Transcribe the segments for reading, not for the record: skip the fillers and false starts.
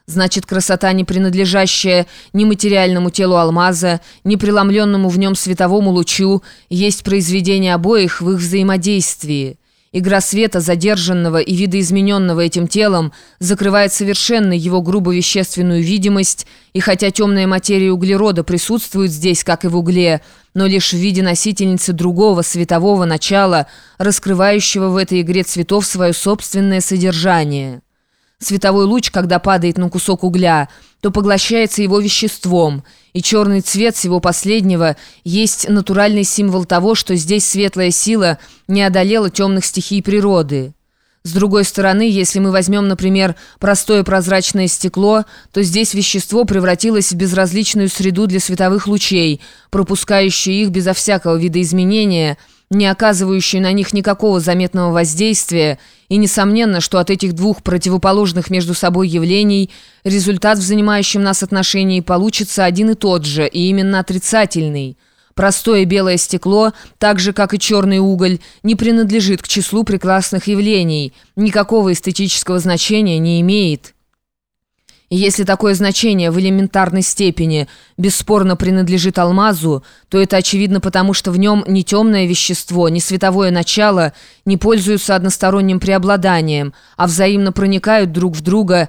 Значит, красота, не принадлежащая ни материальному телу алмаза, ни преломленному в нем световому лучу, есть произведение обоих в их взаимодействии. Игра света, задержанного и видоизмененного этим телом, закрывает совершенно его грубо-вещественную видимость, и хотя темная материя углерода присутствует здесь, как и в угле, но лишь в виде носительницы другого светового начала, раскрывающего в этой игре цветов свое собственное содержание. Световой луч, когда падает на кусок угля, то поглощается его веществом, и черный цвет всего последнего есть натуральный символ того, что здесь светлая сила не одолела темных стихий природы. С другой стороны, если мы возьмем, например, простое прозрачное стекло, то здесь вещество превратилось в безразличную среду для световых лучей, пропускающие их безо всякого видоизменения, не оказывающие на них никакого заметного воздействия, и несомненно, что от этих двух противоположных между собой явлений результат в занимающем нас отношении получится один и тот же, и именно отрицательный. Простое белое стекло, так же, как и черный уголь, не принадлежит к числу прекрасных явлений, никакого эстетического значения не имеет. И если такое значение в элементарной степени бесспорно принадлежит алмазу, то это очевидно потому, что в нем ни темное вещество, ни световое начало не пользуются односторонним преобладанием, а взаимно проникают друг в друга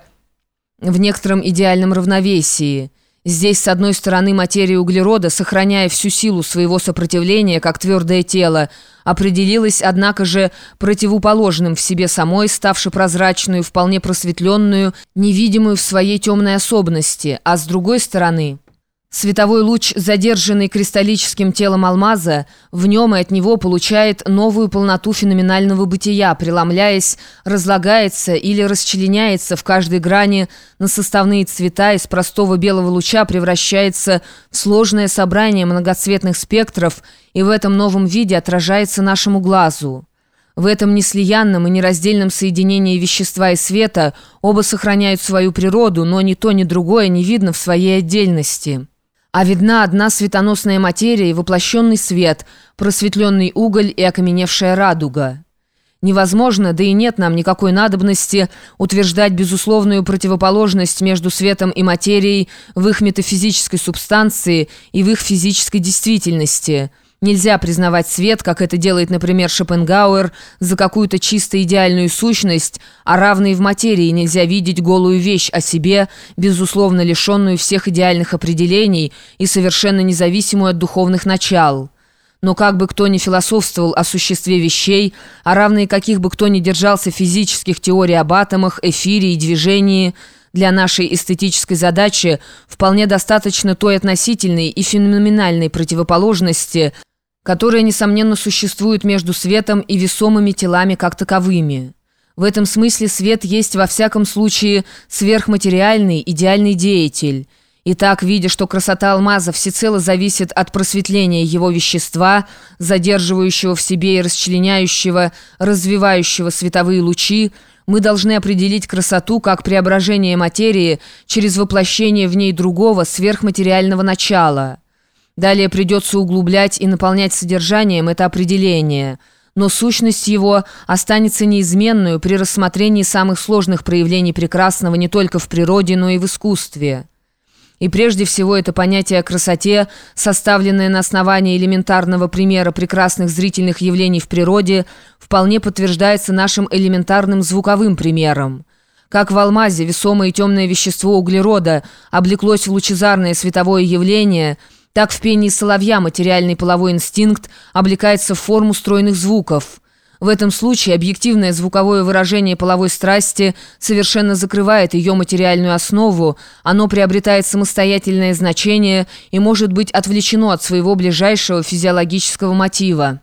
в некотором идеальном равновесии. Здесь, с одной стороны, материя углерода, сохраняя всю силу своего сопротивления, как твердое тело, определилась, однако же, противоположным в себе самой, ставшей прозрачную, вполне просветленную, невидимую в своей темной особенности, а с другой стороны... Световой луч, задержанный кристаллическим телом алмаза, в нем и от него получает новую полноту феноменального бытия, преломляясь, разлагается или расчленяется в каждой грани на составные цвета, из простого белого луча превращается в сложное собрание многоцветных спектров и в этом новом виде отражается нашему глазу. В этом неслиянном и нераздельном соединении вещества и света оба сохраняют свою природу, но ни то, ни другое не видно в своей отдельности. А видна одна светоносная материя и воплощенный свет, просветленный уголь и окаменевшая радуга. Невозможно, да и нет нам никакой надобности утверждать безусловную противоположность между светом и материей в их метафизической субстанции и в их физической действительности. Нельзя признавать свет, как это делает, например, Шопенгауэр, за какую-то чисто идеальную сущность, а равно и в материи нельзя видеть голую вещь о себе, безусловно лишенную всех идеальных определений и совершенно независимую от духовных начал. Но как бы кто ни философствовал о существе вещей, а равно и каких бы кто ни держался физических теорий об атомах, эфире и движении, для нашей эстетической задачи вполне достаточно той относительной и феноменальной противоположности, которая, несомненно, существует между светом и весомыми телами как таковыми. В этом смысле свет есть во всяком случае сверхматериальный, идеальный деятель. Итак, видя, что красота алмаза всецело зависит от просветления его вещества, задерживающего в себе и расчленяющего, развивающего световые лучи, мы должны определить красоту как преображение материи через воплощение в ней другого сверхматериального начала. Далее придется углублять и наполнять содержанием это определение, но сущность его останется неизменную при рассмотрении самых сложных проявлений прекрасного не только в природе, но и в искусстве. И прежде всего это понятие о красоте, составленное на основании элементарного примера прекрасных зрительных явлений в природе, вполне подтверждается нашим элементарным звуковым примером. Как в алмазе весомое и темное вещество углерода облеклось в лучезарное световое явление, так в пении соловья материальный половой инстинкт облекается в форму стройных звуков. В этом случае объективное звуковое выражение половой страсти совершенно закрывает ее материальную основу, оно приобретает самостоятельное значение и может быть отвлечено от своего ближайшего физиологического мотива.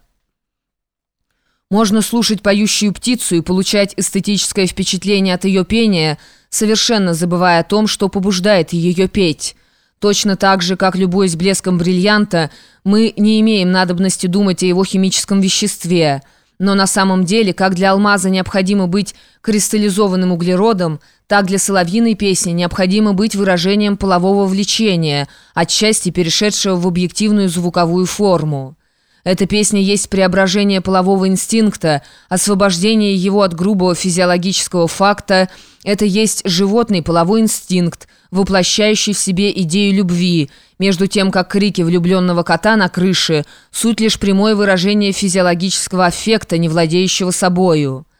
Можно слушать поющую птицу и получать эстетическое впечатление от ее пения, совершенно забывая о том, что побуждает ее петь. Точно так же, как любуясь блеском бриллианта, мы не имеем надобности думать о его химическом веществе. Но на самом деле, как для алмаза необходимо быть кристаллизованным углеродом, так для соловьиной песни необходимо быть выражением полового влечения, отчасти перешедшего в объективную звуковую форму. Эта песня есть преображение полового инстинкта, освобождение его от грубого физиологического факта. Это есть животный половой инстинкт, воплощающий в себе идею любви, между тем, как крики влюбленного кота на крыше – суть лишь прямое выражение физиологического аффекта, не владеющего собою.